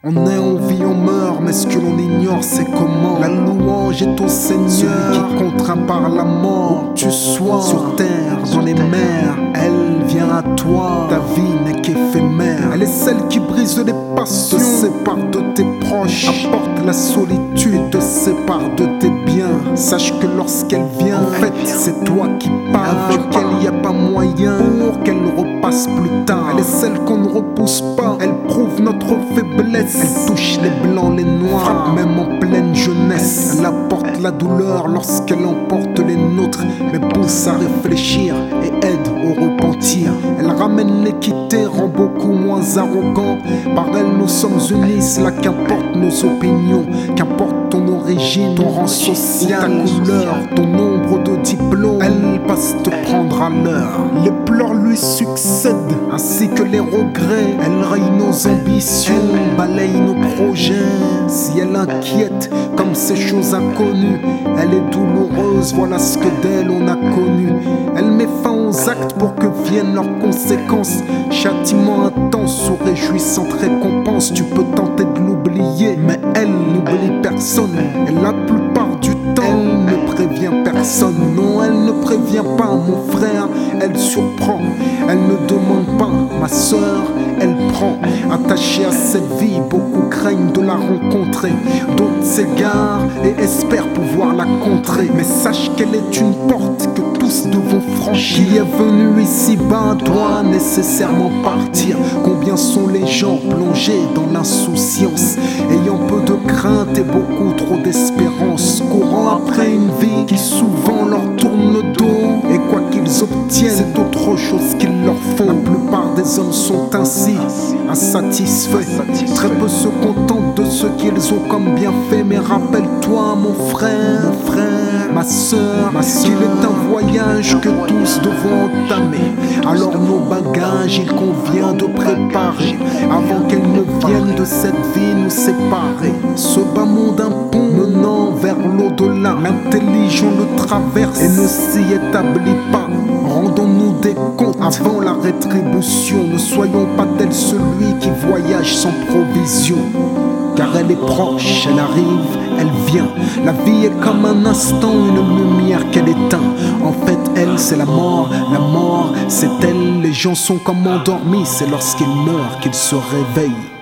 On est, on vit, on meurt, mais ce que l'on ignore c'est comment la louange est au Seigneur, celui qui contraint par la mort. Où tu sois, sur terre, dans les mers, elle vient à toi. Ta vie n'est qu'éphémère. Elle est celle qui brise les passions, te sépare de tes proches, apporte la solitude, te sépare de tes biens. Sache que lorsqu'elle vient, en fait c'est toi qui pars. Avec elle y a pas moyen pour qu'elle repasse plus tard. Elle est celle qu'on ne repousse pas, elle prouve notre faiblesse. Elle touche les blancs, les noirs, frappe même en pleine jeunesse. Elle apporte la douleur lorsqu'elle emporte les nôtres, mais pousse à réfléchir et aide au repentir. Elle ramène l'équité, rend beaucoup moins arrogant. Par elle nous sommes unis, cela qu'importe nos opinions, qu'importe ton origine, ton rang social, ta couleur, ton nombre de diplômes. Elle passe te prendre à l'heure. Les pleurs lui succèdent, ainsi que les regrets. Elle raye nos ambitions, balaye nos projets. Si elle inquiète comme ces choses inconnues, elle est douloureuse, voilà ce que d'elle on a connu. Elle met fin aux actes pour que viennent leurs conséquences. Châtiment intense ou réjouissante récompense. Tu peux tenter de l'oublier, mais elle n'oublie personne. Et la plupart du temps, elle ne prévient personne. Non, elle ne prévient pas mon frère, elle surprend. Elle ne demande pas, ma soeur, elle prend. Attachée à cette vie, beaucoup craignent de la rencontrer. D'autres s'égarent et espèrent pouvoir la contrer. Mais sache qu'elle est une porte que tous devons franchir. Qui est venu ici-bas doit nécessairement partir. Combien sont les gens plongés dans l'insouciance, ayant peu de crainte et beaucoup trop d'espérance, courant après une vie qui souvent leur tourne le dos. Et quoi qu'ils obtiennent, c'est autre chose qu'il leur faut. La plupart des hommes sont ainsi, insatisfaits. Très peu se contentent de ce qu'ils ont comme bienfait. Mais rappelle-toi mon frère, ma soeur, qu'il est un voyage que tous devons entamer. Alors nos bagages il convient de préparer, avant qu'elles ne viennent de cette vie nous séparer. Ce bas monde un pont menant vers l'au-delà. L'intelligent le traverse et ne s'y établit pas. Rendons-nous des comptes avant la rétribution. Ne soyons pas tels celui qui voyage sans provision. Car elle est proche, elle arrive, elle vient. La vie est comme un instant, une lumière qu'elle éteint. En fait, elle, c'est la mort c'est elle. Les gens sont comme endormis, c'est lorsqu'ils meurent qu'ils se réveillent.